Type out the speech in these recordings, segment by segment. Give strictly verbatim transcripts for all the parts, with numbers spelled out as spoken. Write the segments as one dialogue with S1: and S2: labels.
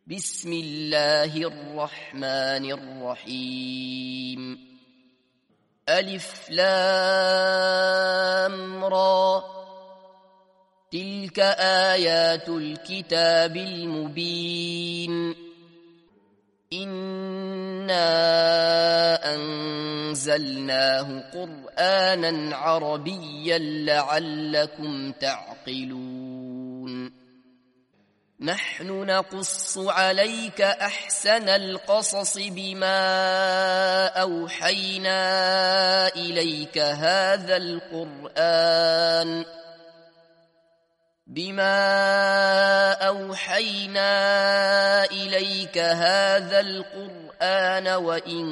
S1: بسم الله الرحمن الرحيم ألف لام را تلك آيات الكتاب المبين إنا أنزلناه قرآنا عربيا لعلكم تعقلون نحن نقص عليك أحسن القصص بما أوحينا إليك هذا القرآن بما أوحينا إليك هذا القرآن وإن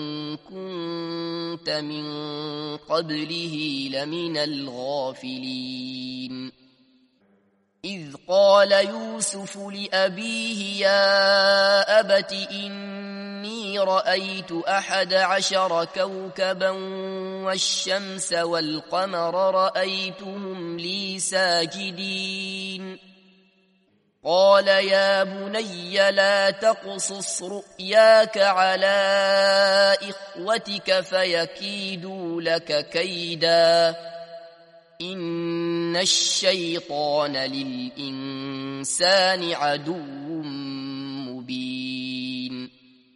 S1: كنت من قبله لمن الغافلين إذ قال يوسف لأبيه يا أبت إني رأيت أحد عشر كوكبا والشمس والقمر رأيتهم لي ساجدين قال يا بني لا تقصص رؤياك على إخوتك فيكيدوا لك كيدا إن الشيطان للإنسان عدو مبين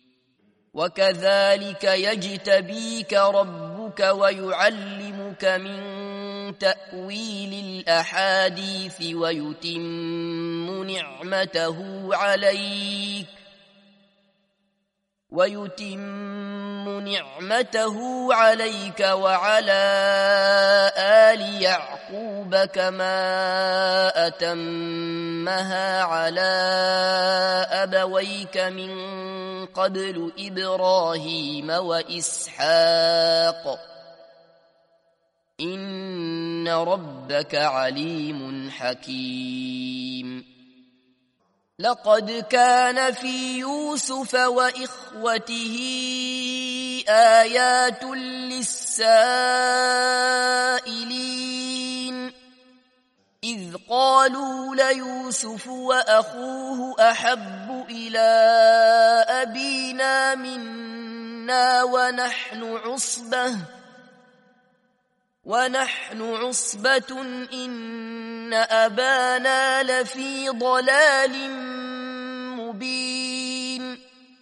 S1: وكذلك يجتبيك ربك ويعلمك من تأويل الأحاديث ويتم نعمته عليك ويتم نعمته عليك وعلى آل يعقوب كما أتمها على أبويك من قبل إبراهيم وإسحاق إن ربك عليم حكيم لقد كان في يوسف وإخوته آيات للسائلين إذ قالوا ليوسف وأخوه أحب إلى أبينا منا ونحن عصبة ونحن عصبة إن أبانا لفي ضلال مبين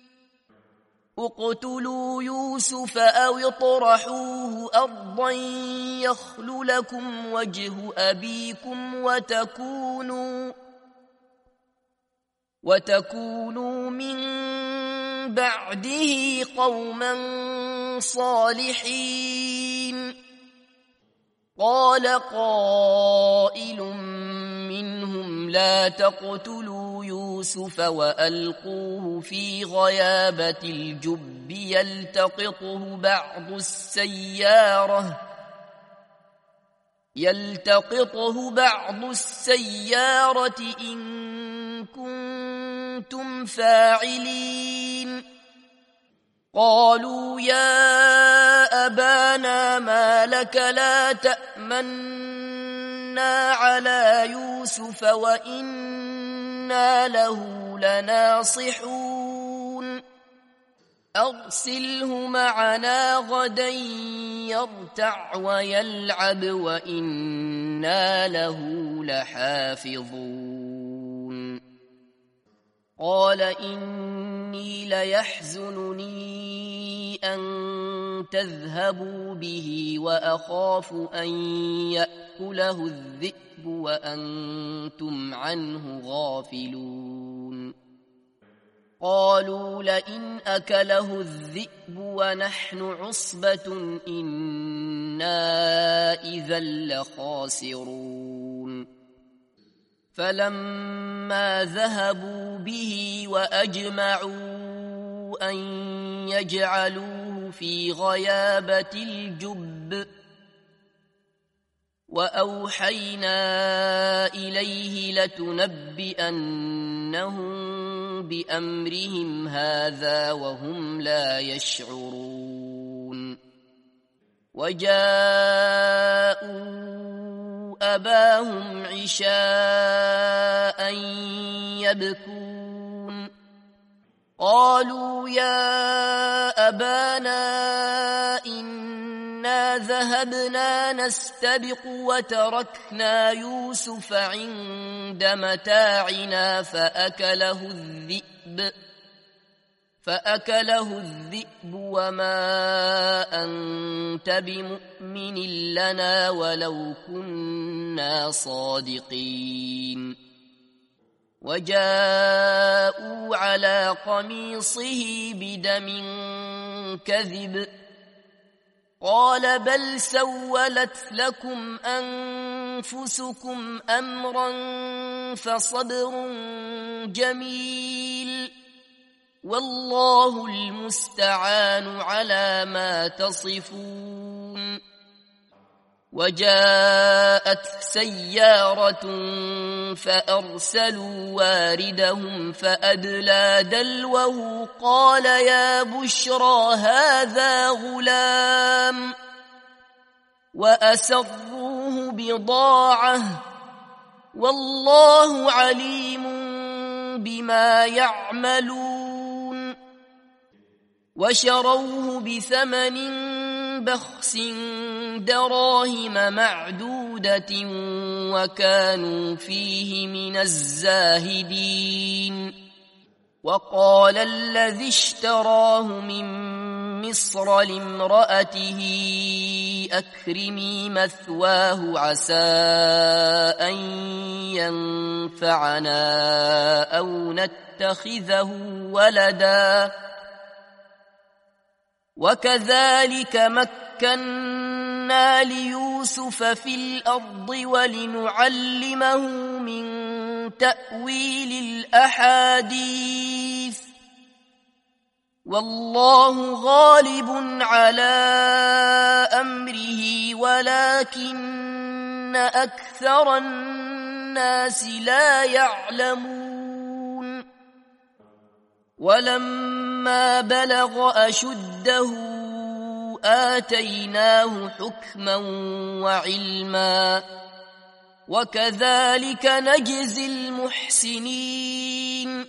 S1: اقتلوا يوسف أو اطرحوه أرضا يخل لكم وجه أبيكم وتكونوا وتكونوا من بعده قوما صالحين قال قائل منهم لا تقتلوا يوسف وألقوه في غيابة الجب يلتقطه بعض السيارة يلتقطه بعض السيارة إن كنتم فاعلين قالوا يا أبانا ما لك لا تأمنا على يوسف وإنا له لناصحون أرسله معنا غدا يرتع ويلعب وإنا له لحافظون قال إني ليحزنني أن تذهبوا به وأخاف أن يأكله الذئب وأنتم عنه غافلون قالوا لئن أكله الذئب ونحن عصبة إنا إذا لخاسرون فلما ذهبوا به وأجمعوا أن يجعلوه في غيابة الجب وأوحينا إليه لتنبئنهم بأمرهم هذا وهم لا يشعرون وجاءوا أباهم عشاء يبكون قالوا يا أبانا إنا ذهبنا نستبق وتركنا يوسف عند متاعنا فأكله الذئب فأكله الذئب وما أنت بمؤمن لنا ولو كنا صادقين وجاءوا على قميصه بدم كذب قال بل سولت لكم أنفسكم أمرا فصبر جميل والله المستعان على ما تصفون وجاءت سيارة فأرسلوا واردهم فأدلى دلوه قال يا بشرى هذا غلام وأسروه بضاعة والله عليم بما يعملون وشروه بثمن بخس دراهم معدودة وكانوا فيه من الزاهدين وقال الذي اشتراه من مصر لامرأته أكرمي مثواه عسى أن ينفعنا أو نتخذه ولدا وكذلك مكنا ليوسف في الأرض ولنعلمه من تأويل الأحاديث والله غالب على أمره ولكن أكثر الناس لا يعلمون ولما بلغ أشده آتيناه حكما وعلما وكذلك نجزي المحسنين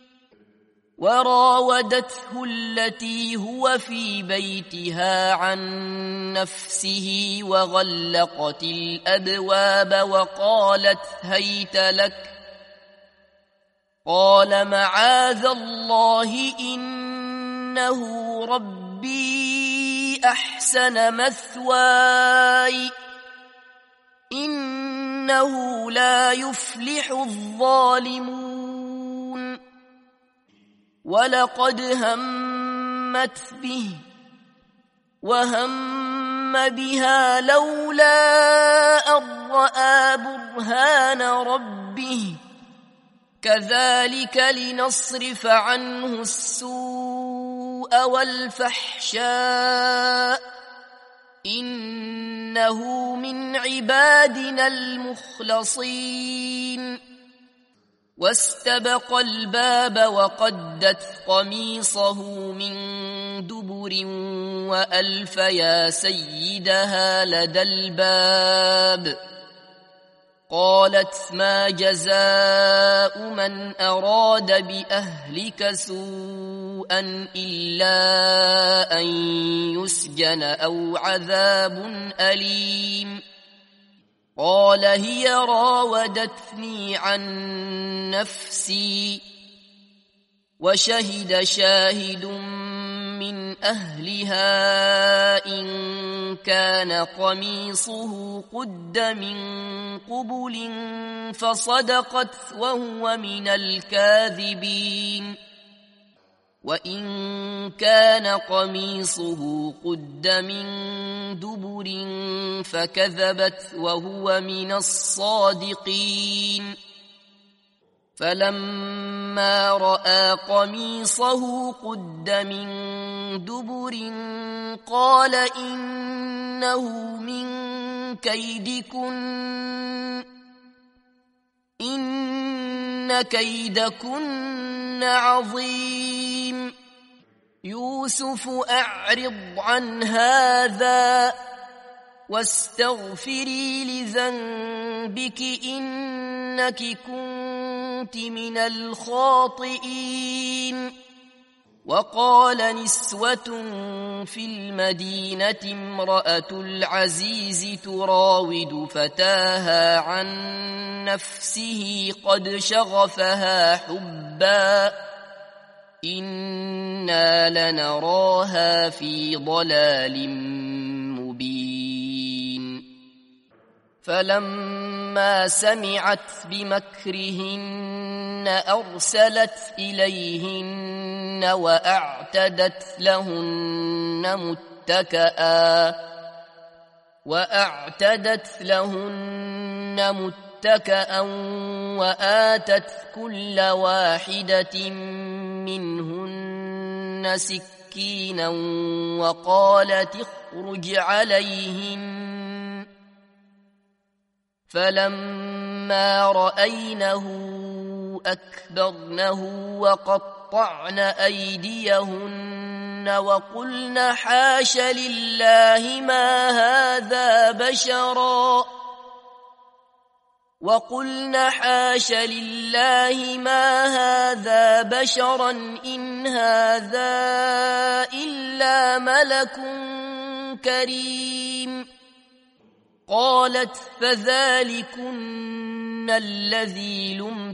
S1: وراودته التي هو في بيتها عن نفسه وغلقت الأبواب وقالت هيت لك قال معاذ الله إنه ربي أحسن مثواي إنه لا يفلح الظالمون ولقد همت به وهم بها لولا أن رأى برهان ربه كذلك لنصرف عنه السوء والفحشاء إنه من عبادنا المخلصين واستبق الباب وقدت قميصه من دبر وألف يا سيدها لدى الباب قالت ما جزاء من أراد بأهلك سوءا إلا أن يسجن أو عذاب أليم قال هي راودتني عن نفسي وشهد شاهد من أهلها إن كان قميصه قد من قبل فصدقت وهو من الكاذبين وإن كان قميصه قد من دبر فكذبت وهو من الصادقين فلما رأى قميصه قد من دبر قال إنه من كيدكن إن كيدكن عظيم يوسف أعرض عن هذا واستغفري لذنبك إنك كنت من الخاطئين وقال نسوة في المدينة امرأة العزيز تراود فتاها عن نفسه قد شغفها حبا إنا لنراها في ضلال مبين فلما سمعت بمكرهن أرسلت إليهن وأعتدت لهن متكئا وأعتدت لهن متكئا وآتت كل واحدة منهن سكينا وقالت اخرج عليهن فلما رأينه أكبرنه وقطعن أيديهن وقلن حاش لله ما هذا بشرا وقلن حاش لله ما هذا بشرا إن هذا إلا ملك كريم قالت فذلكن الذي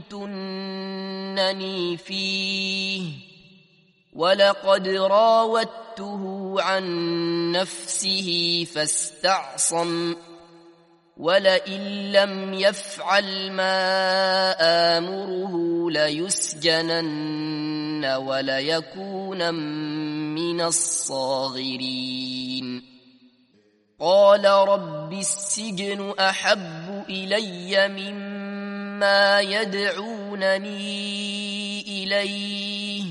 S1: لمتنني فيه ولقد راودته عن نفسه فاستعصم ولئن لم يفعل ما آمره ليسجنن وليكون من الصاغرين قال رب السجن أحب إلي مما يدعونني إليه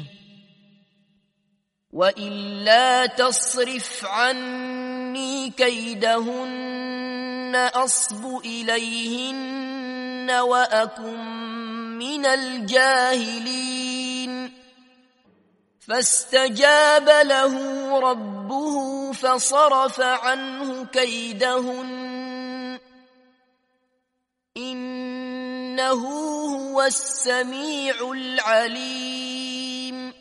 S1: وإلا تصرف عني كيدهن أصب إليهن وأكن من الجاهلين فاستجاب له ربه فصرف عنه كيدهن إنه هو السميع العليم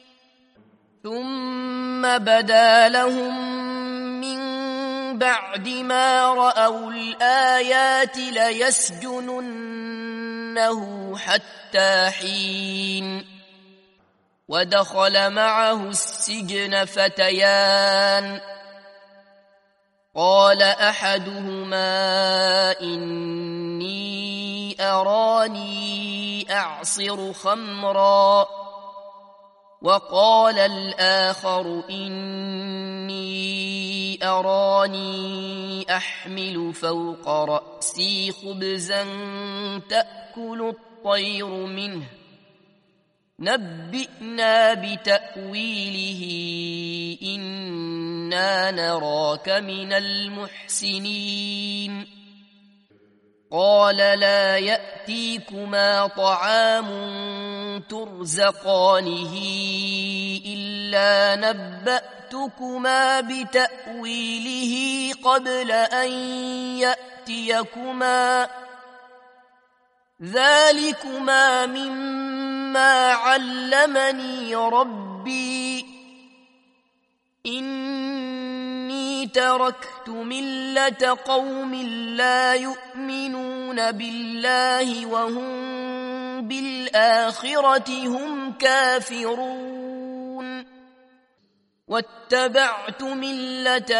S1: ثم بدا لهم من بعد ما رأوا الآيات ليسجننه حتى حين ودخل معه السجن فتيان قال أحدهما إني أراني أعصر خمرا وقال الآخر إني أراني أحمل فوق رأسي خبزا تأكل الطير منه نبئنا بتأويله إنا نراك من المحسنين قال لا يأتيكما طعام ترزقانه إلا نبأتكما بتأويله قبل أن يأتيكما ذلكما مما علمني ربي إني تركت ملة قوم لا يؤمنون بالله وهم بالآخرة هم كافرون واتبعت ملة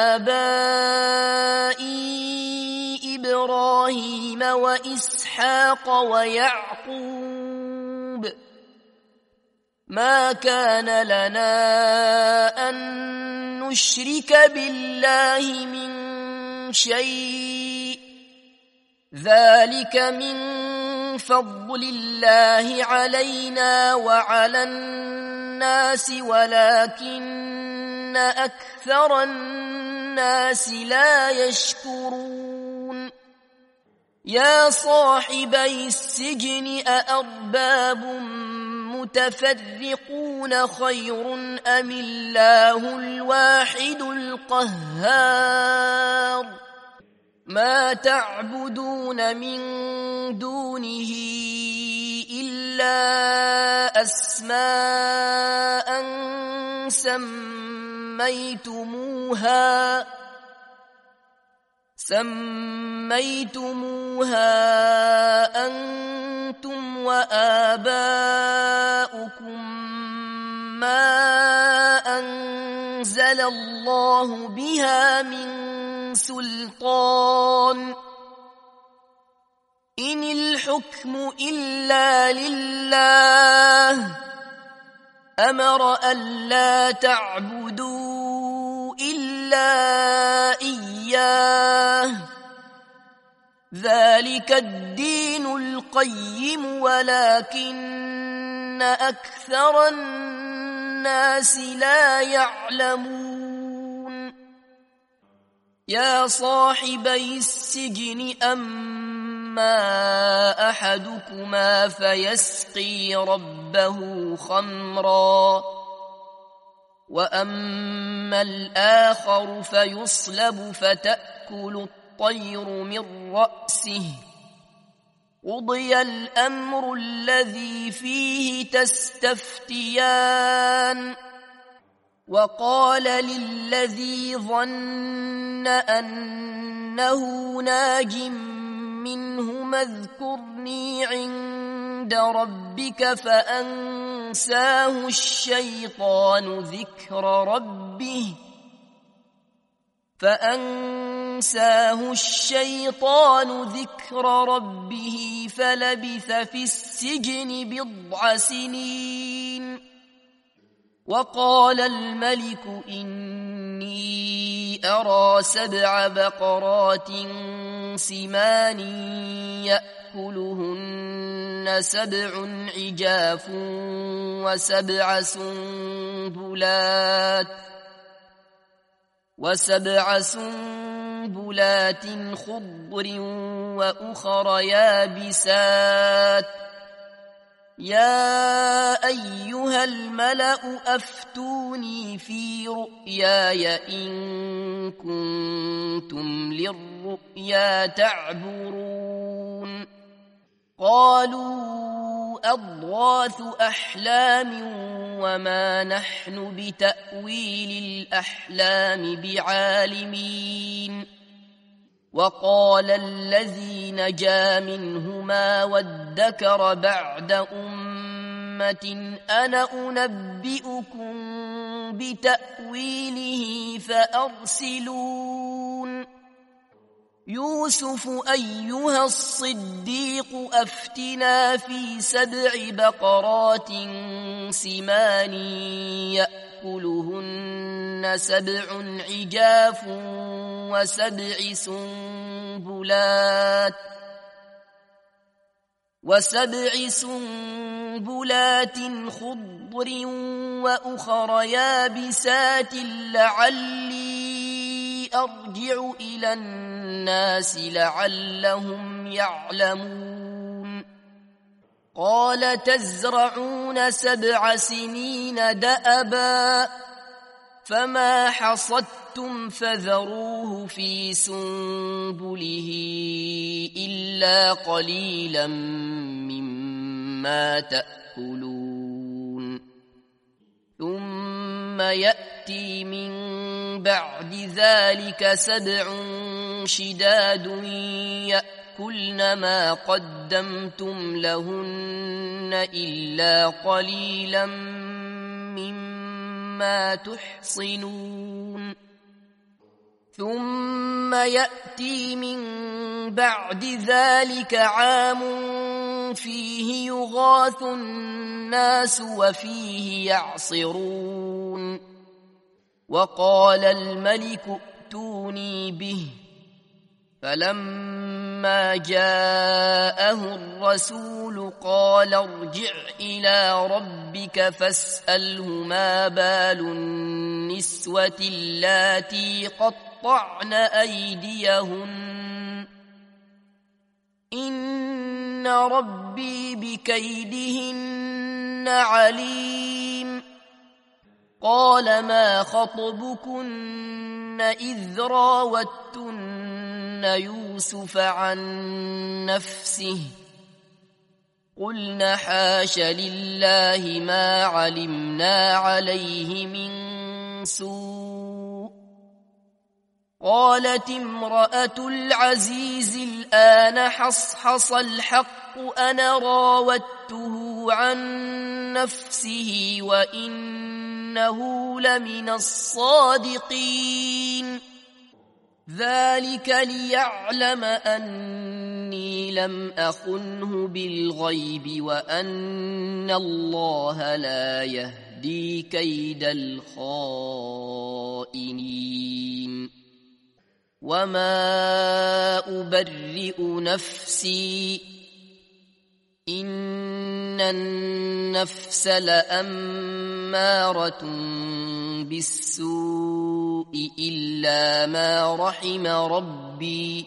S1: آبائي إبراهيم وإسحاق ويعقوب ما كان لنا أن نشرك بالله من شيء ذلك من فضل الله علينا وعلى الناس ولكن أكثر الناس لا يشكرون يا صاحبي السجن أأرباب متفرقون خير أم الله الواحد القهار ما تعبدون من دونه إلا أسماء سميتموها سميتموها أنتم وآباؤكم ما أنزل الله بها من سلطان إن الحكم إلا لله أمر ألا تعبدوا إلا إياه ذلك الدين القيم ولكن أكثر الناس لا يعلمون يا صاحبي السجن أما أحدكما فيسقي ربه خمرا وأما الآخر فيصلب فتأكل الطير من رأسه قضي الأمر الذي فيه تستفتيان وقال للذي ظن أنه ناج منهما اذكرني عند ربك فأنساه الشيطان ذكر ربه فأنساه الشيطان ذكر ربه فلبث في السجن بضع سنين وقال الملك إني أرى سبع بقرات سمان يأكلهن سبع عجاف وسبع سنبلات وسبع سنبلات خضر وأخر يابسات يا أيها الملأ أفتوني في رؤياي إن كنتم للرؤيا تعبرون قالوا أضغاث أحلام وما نحن بتأويل الأحلام بعالمين وقال الذي نجا منهما وادكر بعد أمة أنا أنبئكم بتأويله فأرسلون يوسف أيها الصديق أفتنا في سبع بقرات سمان يأكلهن سبع عجاف وسبع سنبلات وسبع سنبلات خضر وأخر يابسات لعلي أرجع إلى الناس لعلهم يعلمون قال تزرعون سبع سنين دأبا فما حصدتم فذروه في سنبله إلا قليلا مما تأكلون ثم يأتي من بعد ذلك سبع شداد يأكلن ما قدمتم لهن إلا قليلا مما تحصنون ثم يأتي من بعد ذلك عام فيه يغاث الناس وفيه يعصرون وقال الملك ائتوني به فلما جاءه الرسول قال ارجع إلى ربك فاسأله ما بال النسوة اللاتي قطعن أيديهن إن ربي بكيدهن عليم قال ما خطبكن إذ راوتن يوسف عن نفسه قلنا حاش لله ما علمنا عليه من سوء. قالت امرأة العزيز الآن حصحص الحق أنا راودته عن نفسه وإنه لمن الصادقين. ذلك ليعلم أني لم أخنه بالغيب وأن الله لا يهدي كيد الخائنين. وما أبرئ نفسي إن النفس لأمارة بالسوء إلا ما رحم ربي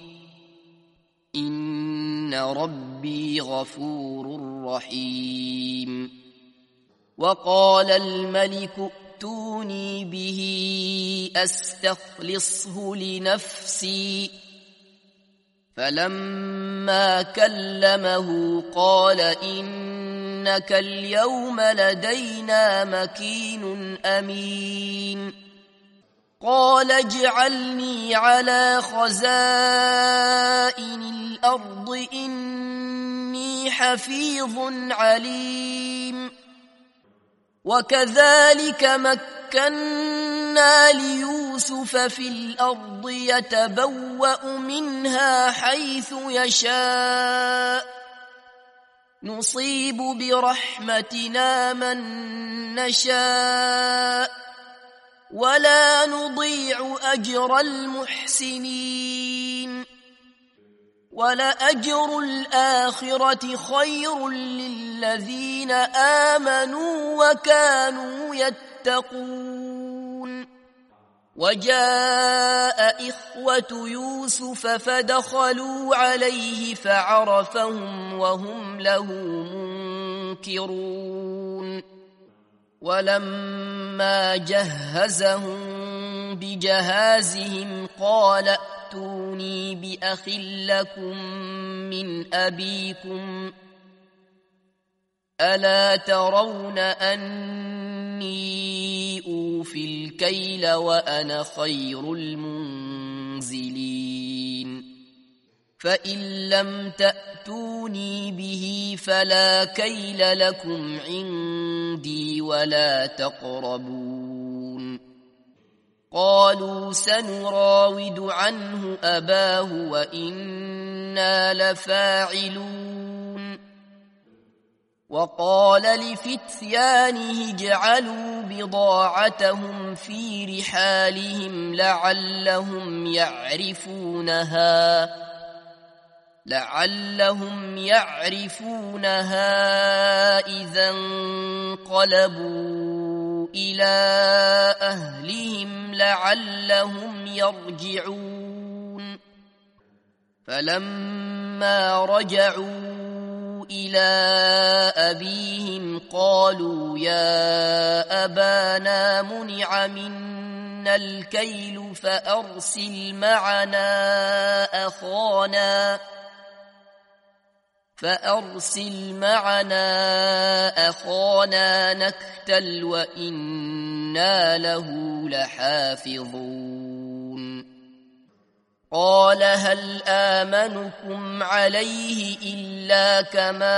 S1: إن ربي غفور رحيم. وقال الملك ائتوني به أستخلصه لنفسي. فلما كلمه قال إنك اليوم لدينا مكين أمين. قال اجعلني على خزائن الأرض إني حفيظ عليم. وكذلك مكنا ليوسف في الأرض يتبوأ منها حيث يشاء نصيب برحمتنا من نشاء ولا نضيع أجر المحسنين. ولأجر الآخرة خير للذين آمنوا وكانوا يتقون. وجاء إخوة يوسف فدخلوا عليه فعرفهم وهم له منكرون. ولما جهزهم بجهازهم قال ائتوني بأخ لكم من أبيكم ألا ترون أني أوفي الكيل وأنا خير المنزلين. فإن لم تأتوني به فلا كيل لكم عندي ولا تقربون. قالوا سنراود عنه أباه وإنا لفاعلون. وقال لفتيانه اجعلوا بضاعتهم في رحالهم لعلهم يعرفونها لعلهم يعرفونها إذا انقلبوا إلى أهلهم لعلهم يرجعون. فلما رجعوا إلى أبيهم قالوا يا أبانا منع منا الكيل فأرسل معنا أخانا فأرسل معنا أخانا نكتل وإنا له لحافظون. قال هل آمنكم عليه إلا كما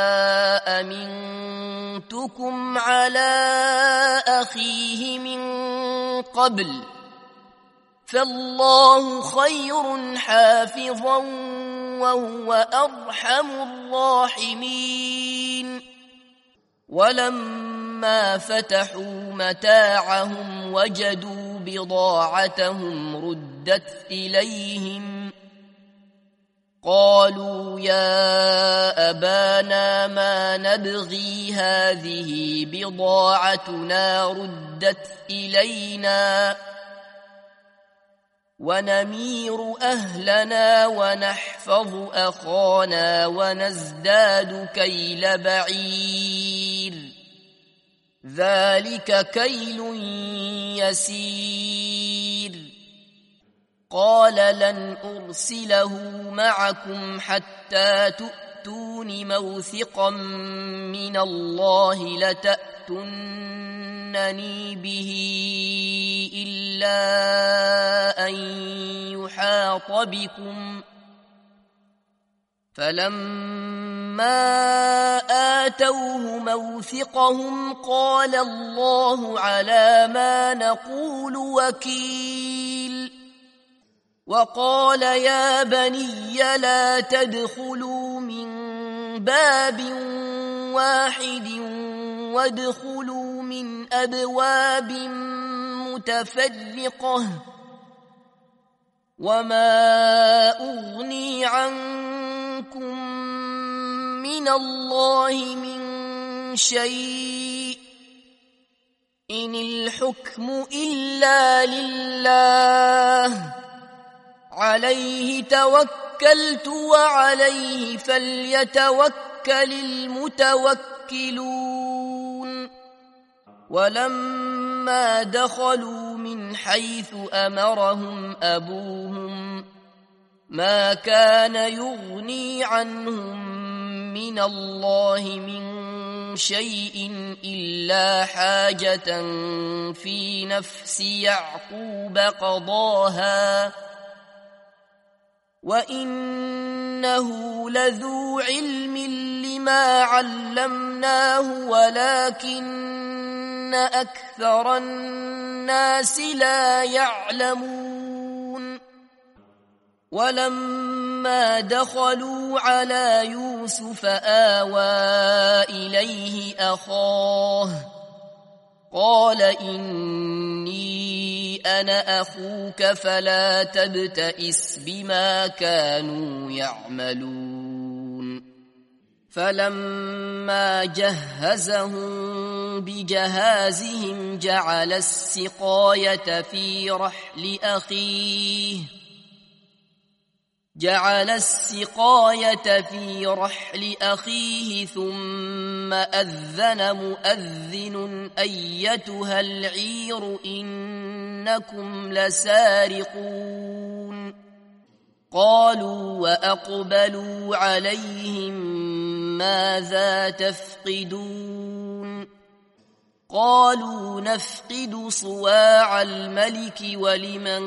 S1: أمنتكم على أخيه من قبل فالله خير حافظا وهو أرحم الراحمين. ولما فتحوا متاعهم وجدوا بضاعتهم ردت إليهم قالوا يا أبانا ما نبغي هذه بضاعتنا ردت إلينا ونمير أهلنا ونحفظ أخانا ونزداد كيل بعير ذلك كيل يسير. قال لن أرسله معكم حتى تؤمنوا تأتون موثقا من الله لتأتونني به إلا أن يحاط بكم فلما آتوه موثقهم قال الله على ما نقول وكيل وقال يا بني لا تدخلوا من باب واحد وادخلوا من أبواب متفرقة وما أغني عنكم من الله من شيء إن الحكم إلا لله عليه توكلت وعليه فليتوكل المتوكلون ولما دخلوا من حيث أمرهم أبوهم ما كان يغني عنهم من الله من شيء إلا حاجة في نفس يعقوب قضاها وإنه لذو علم لما علمناه ولكن أكثر الناس لا يعلمون ولما دخلوا على يوسف آوى إليه أخاه قال إني أنا أخوك فلا تبتئس بما كانوا يعملون فلما جهزهم بجهازهم جعل السقاية في رحل أخيه جعل السقاية في رحل أخيه ثم أذن مؤذن أيتها العير إنكم لسارقون قالوا وأقبلوا عليهم ماذا تفقدون قالوا نفقد صواع الملك ولمن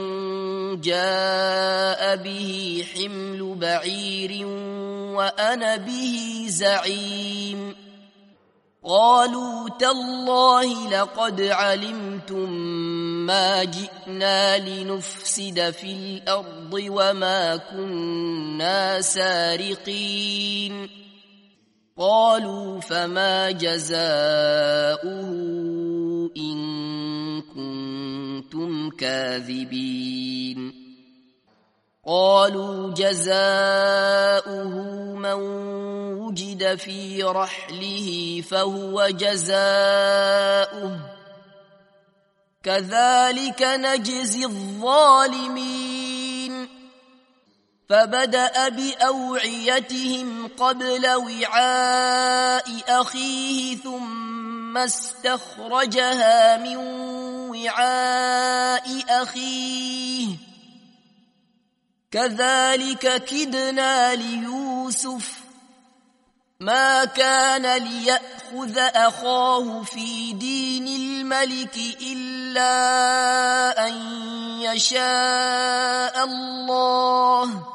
S1: جاء به حمل بعير وأنا به زعيم قالوا تالله لقد علمتم ما جئنا لنفسد في الأرض وما كنا سارقين قالوا فما جزاؤه إن كنتم كاذبين قالوا جزاؤه من وجد في رحله فهو جزاؤه كذلك نجزي الظالمين فبدأ بأوعيتهم قبل وعاء أخيه ثم استخرجها من وعاء أخيه كذلك كدنا ليوسف ما كان ليأخذ أخاه في دين الملك إلا أن يشاء الله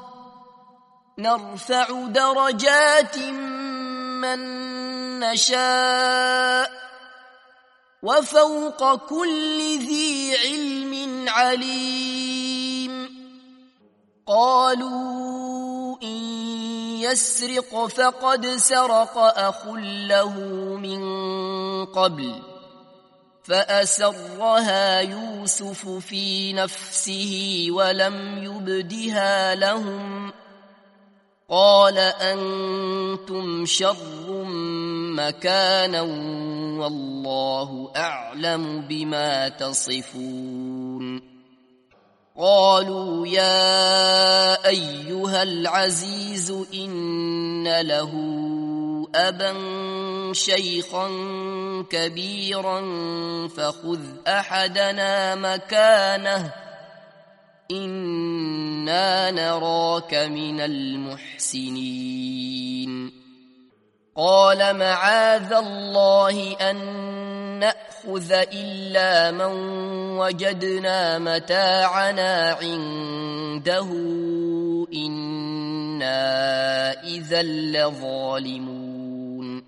S1: نرفع درجات من نشاء وفوق كل ذي علم عليم قالوا إن يسرق فقد سرق أخ له من قبل فأسرها يوسف في نفسه ولم يبدها لهم قال أنتم شر مكانا والله أعلم بما تصفون قالوا يا أيها العزيز إن له أبا شيخا كبيرا فخذ أحدنا مكانه إنا نراك من المحسنين قال معاذ الله أن نأخذ إلا من وجدنا متاعنا عنده إنا إذا لظالمون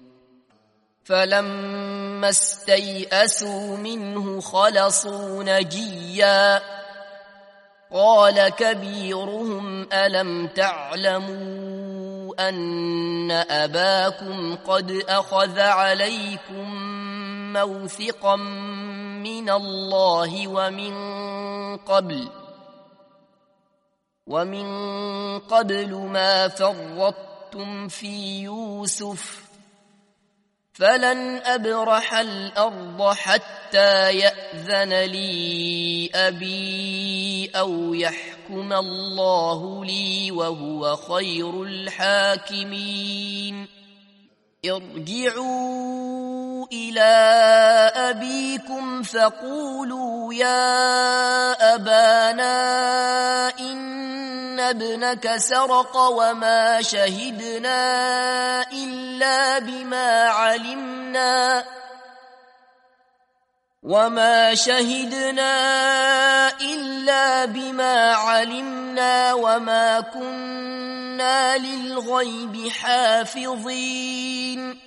S1: فلما استيئسوا منه خلصوا نجيا قال كبيرهم ألم تعلموا أن أباكم قد أخذ عليكم موثقا من الله ومن قبل ومن قبل ما فرطتم في يوسف فلن أبرح الأرض حتى يأذن لي أبي أو يحكم الله لي وهو خير الحاكمين ارجعوا إلى أبيكم فقولوا يا أبانا إن ابنك سرق وما شهدنا إلا بما علمنا وما شهدنا إلا بما علمنا وما كنا للغيب حافظين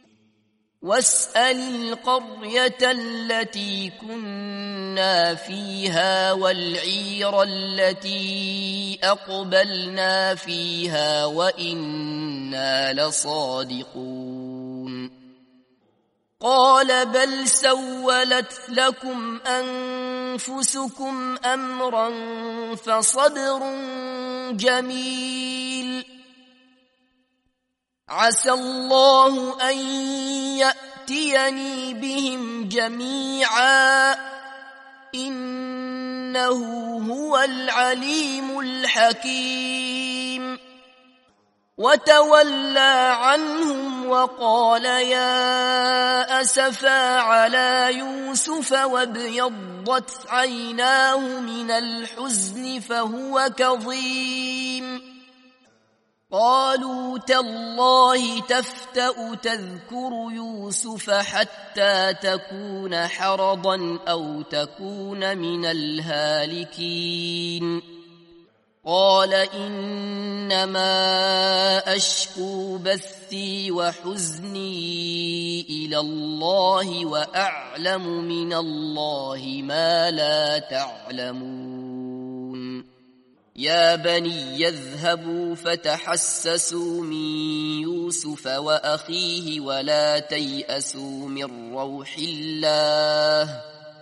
S1: واسأل القرية التي كنا فيها والعير التي أقبلنا فيها وإنا لصادقون قال بل سولت لكم أنفسكم أمرا فصبر جميل عسى الله أن يأتيني بهم جميعا إنه هو العليم الحكيم وتولى عنهم وقال يا أسفا على يوسف وابيضت عيناه من الحزن فهو كظيم قالوا تالله تفتأ تذكر يوسف حتى تكون حرضا أو تكون من الهالكين قال إنما أشكو بثي وحزني إلى الله وأعلم من الله ما لا تعلمون يا بني يذهبوا فتحسسوا من يوسف وأخيه ولا تيأسوا من روح الله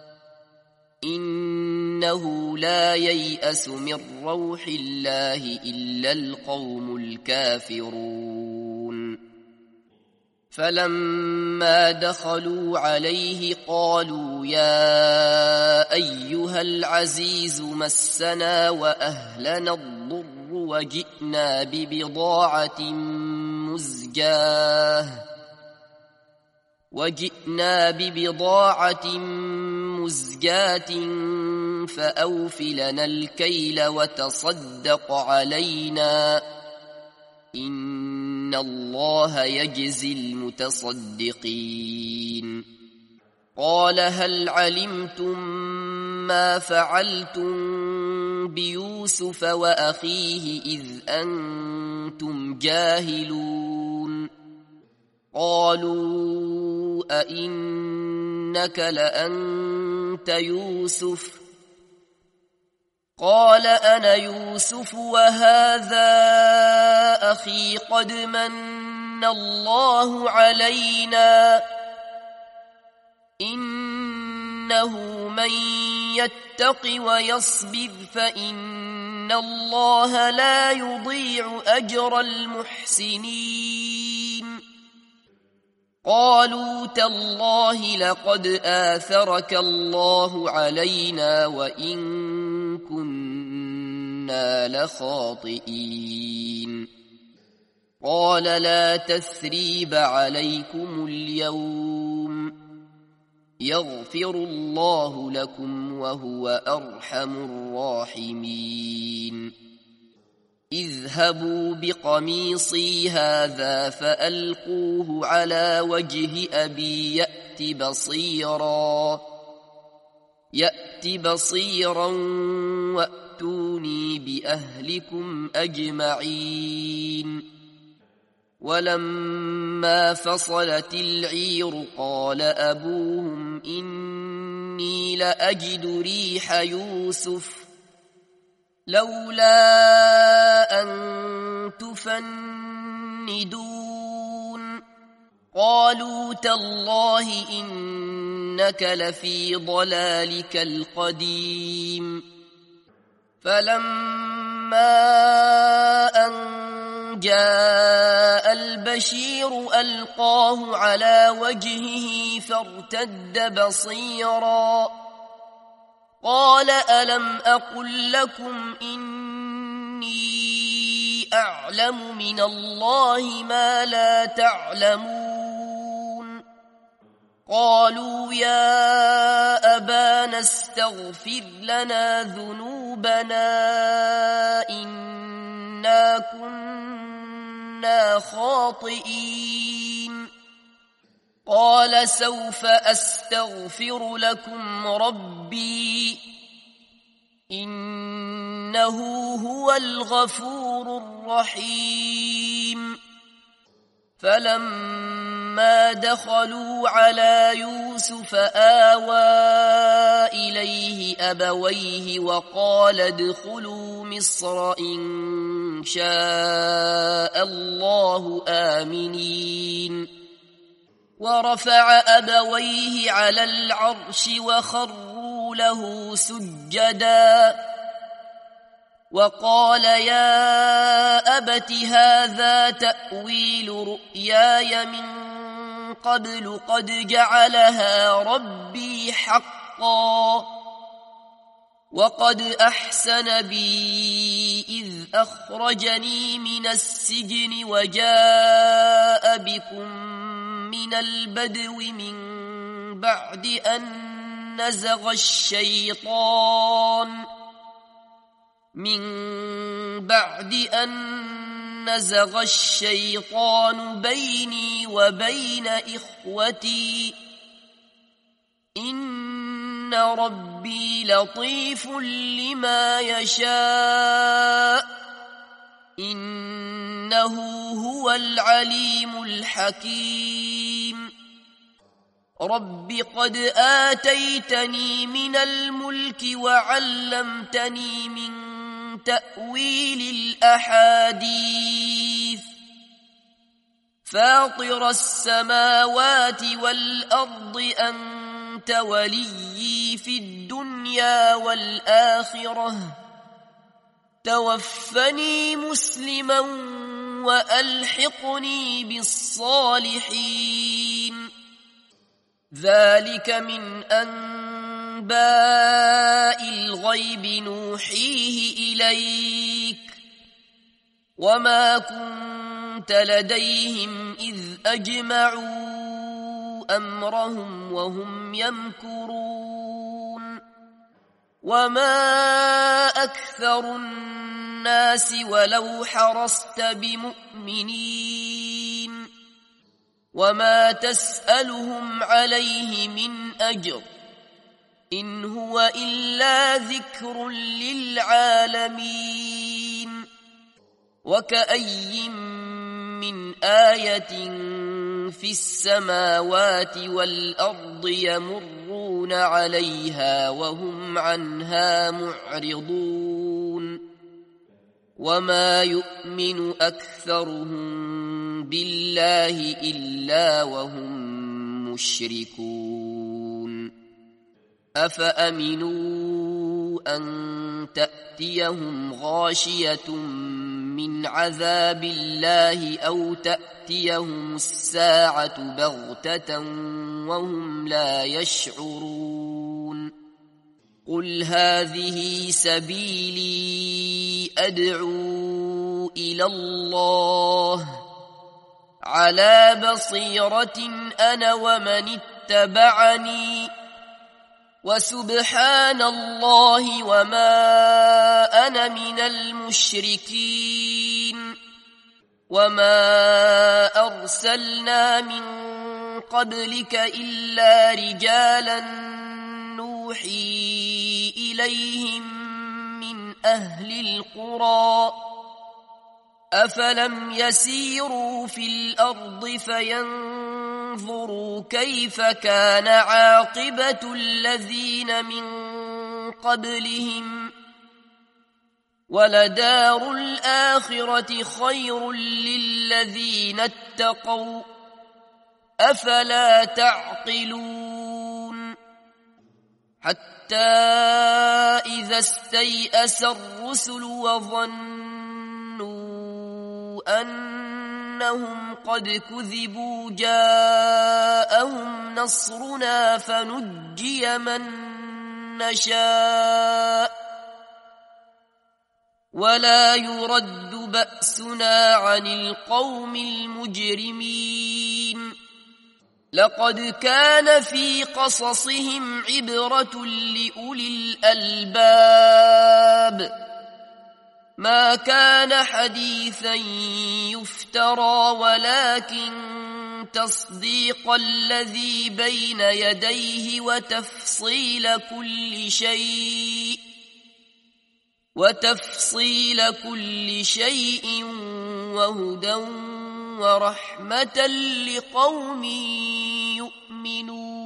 S1: إنه لا ييأس من روح الله إلا القوم الكافرون فلما دخلوا عليه قالوا يا أيها العزيز مسنا وأهلنا الضر وجئنا ببضاعة مزجاة وجئنا ببضاعة مزجاة فأوف لنا الكيل وتصدق علينا إن الله يجزي المتصدقين قال هل علمتم ما فعلتم بيوسف وأخيه إذ أنتم جاهلون قالوا أئنك لأنت يوسف قال أنا يوسف وهذا أخي قد من الله علينا إنه من يتق ويصبر فإن الله لا يضيع أجر المحسنين قالوا تالله لقد آثرك الله علينا وإن كنا لخاطئين قال لا تثريب عليكم اليوم يغفر الله لكم وهو أرحم الراحمين اذهبوا بقميصي هذا فألقوه على وجه أبي يأت بصيرا يأت بصيرا وأتوني بأهلكم أجمعين ولما فصلت العير قال أبوهم إني لأجد ريح يوسف لولا أن تفندون قالوا تالله إنك لفي ضلالك القديم فلما أن جاء البشير ألقاه على وجهه فارتد بصيرا قال ألم أقل لكم إني أعلم من الله ما لا تعلمون قالوا يا أبانا استغفر لنا ذنوبنا إنا كنا خاطئين قال سوف أستغفر لكم ربي إنه هو الغفور الرحيم فلما دخلوا على يوسف آوى إليه أبويه وقال ادخلوا مصر إن شاء الله آمنين ورفع أبويه على العرش وخروا له سجدا وقال يا أبت هذا تأويل رؤياي من قبل قد جعلها ربي حقا وقد أحسن بي إذ أخرجني من السجن وجاء بكم من البدو من بعد أن نزغ الشيطان من بعد أن نزغ الشيطان بيني وبين إخوتي إن ربي لطيف لما يشاء إنه هو العليم الحكيم رب قد آتيتني من الملك وعلمتني من تأويل الأحاديث فاطر السماوات والأرض أنت وليي في الدنيا والآخرة توفني مسلما وألحقني بالصالحين ذلك من أنباء الغيب نوحيه إليك وما كنت لديهم إذ أجمعوا أمرهم وهم يمكرون وما أكثر الناس ولو حرصت بمؤمنين وما تسألهم عليه من أجر إن هو إلا ذكر للعالمين وكأي من آية في السماوات والأرض يمرون عليها وهم عنها معرضون وما يؤمن أكثرهم بالله إلا وهم مشركون أفأمنوا أن تأتيهم غاشية من عذاب الله أو تأتيهم الساعة بغتة وهم لا يشعرون قل هذه سبيلي أدعو إلى الله على بصيرة أنا ومن اتبعني اتبعني وسبحان الله وما أنا من المشركين وما أرسلنا من قبلك إلا رجالا نوحي إليهم من أهل القرى أفلم يسيروا في الأرض فينظروا كيف كان عاقبة الذين من قبلهم ولدار الآخرة خير للذين اتقوا أفلا تعقلون حتى إذا استيأس الرسل وظنوا أنهم قد كذبوا جاءهم نصرنا فنجي من نشاء ولا يرد بأسنا عن القوم المجرمين لقد كان في قصصهم عبرة لأولي الألباب ما كان حديثا يفترى ولكن تصديق الذي بين يديه وتفصيل كل شيء وتفصيل كل شيء وهدى ورحمة لقوم يؤمنون